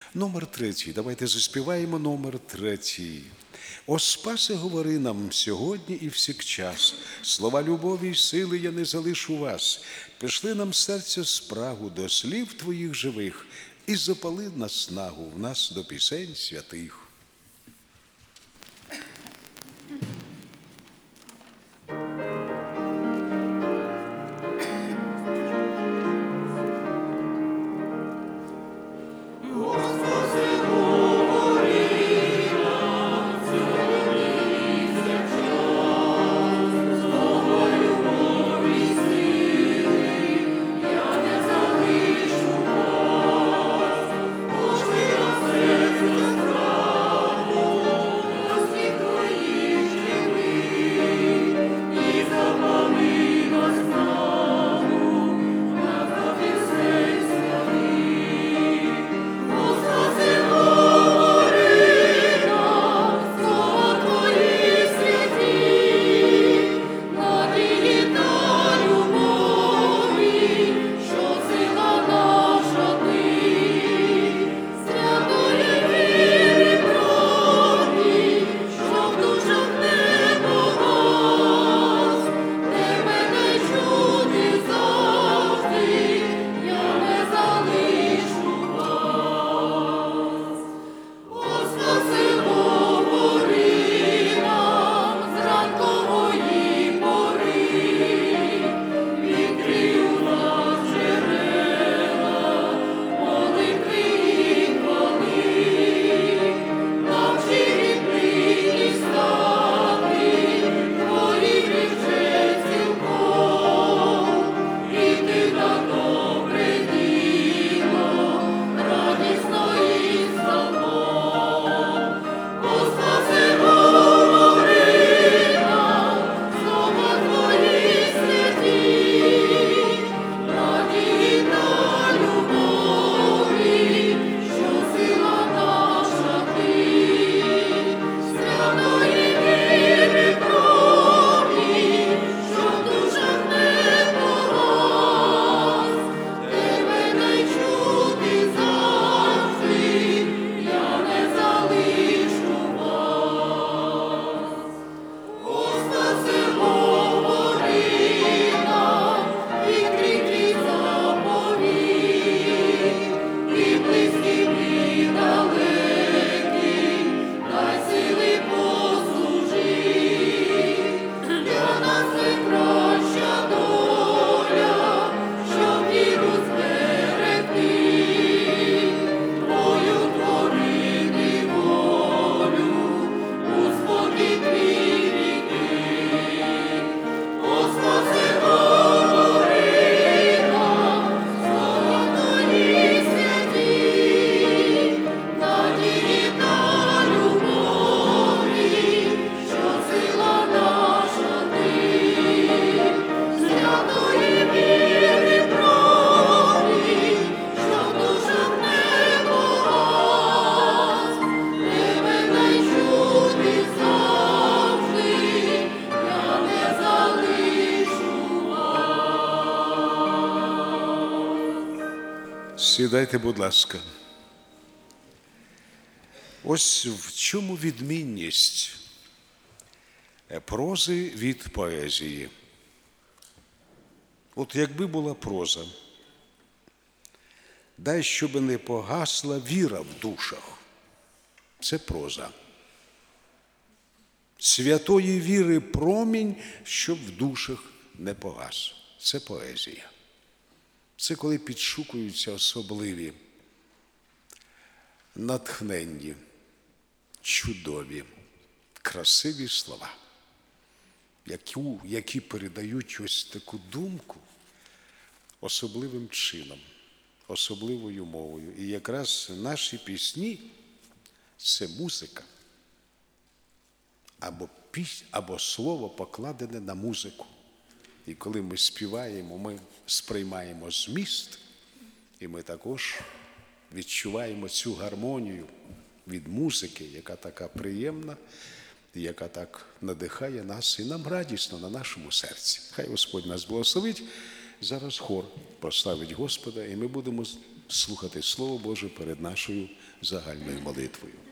Номер 3. Давайте заспіваємо номер 3. О Спасе, говори нам сьогодні і всякчас. Слова любові й сили я не залишу вас. Пішли нам серця спрагу до слів твоїх живих і запали наснагу в нас до пісень святих. Сідайте, будь ласка. Ось в чому відмінність прози від поезії. От якби була проза, дай, щоб не погасла віра в душах. Це проза. Святої віри промінь, щоб в душах не погас. Це поезія. Це коли підшукуються особливі, натхненні, чудові, красиві слова, які передають ось таку думку особливим чином, особливою мовою. І якраз наші пісні – це музика або слово покладене на музику. І коли ми співаємо, ми сприймаємо зміст, і ми також відчуваємо цю гармонію від музики, яка така приємна, яка так надихає нас, і нам радісно на нашому серці. Хай Господь нас благословить. Зараз хор прославить Господа, і ми будемо слухати Слово Боже перед нашою загальною молитвою.